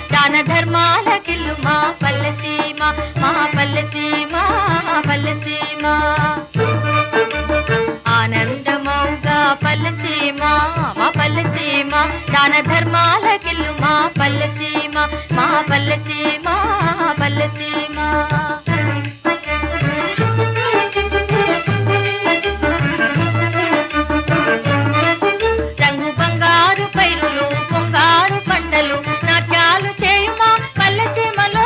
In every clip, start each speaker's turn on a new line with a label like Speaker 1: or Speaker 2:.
Speaker 1: దాన ధర్మాలకిల్లు మా పల్లెసీమ, మా పల్లెసీమ, పల్లెసీమ. ఆనందమౌగా పల్లెసీమ, మా పల్లెసీమ, దాన ధర్మాలకిల్లు మా పల్లెసీమ, మా పల్లెసీమ, పల్లెసీమ. రంగు బంగారు పైరులు పొంగారు పంటలు నాట్యాలు చేయుమా పల్లెసీమలో.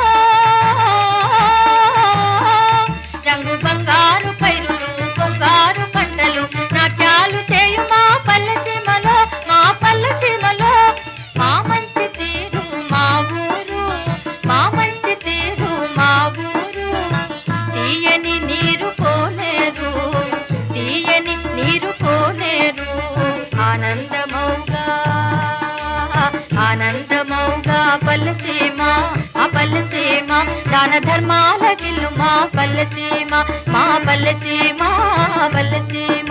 Speaker 1: రంగు బంగారు పైరులు పొంగారు పంటలు నాట్యాలు చేయుమా పల్లెసీమలో, మా పల్లెసీమలో. మా మంచి తీరు మా ఊరు, మా మంచి తీరు మా ఊరు. తీయని నీరు పోలేరు, తీయని నీరు పోలేరు. ఆనందమౌగా ఆనందమౌగా పల్లెసీమ, మా పల్లెసీమ, దాన ధర్మాలకిల్లు మా పల్లెసీమ, మా పల్లెసీమ, పల్లెసీమ.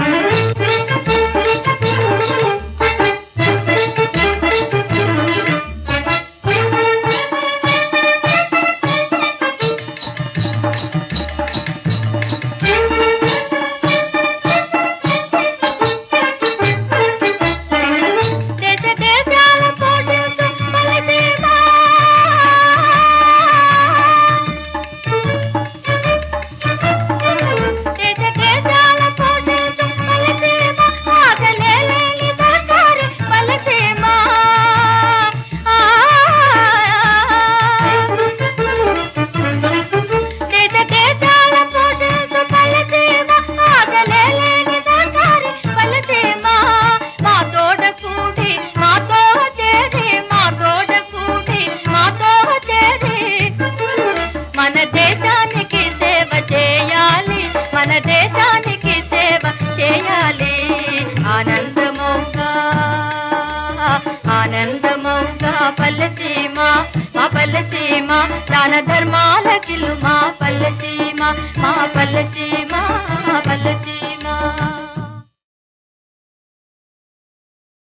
Speaker 1: మన దేశానికి సేవ చేయాలి, మన దేశానికి సేవ చేయాలి. ఆనందమౌగా ఆనందమౌగా పల్లెసీమ, మా పల్లెసీమ, దాన ధర్మాలకిల్లు మా పల్లెసీమ, మా పల్లెసీమ, పల్లెసీమ.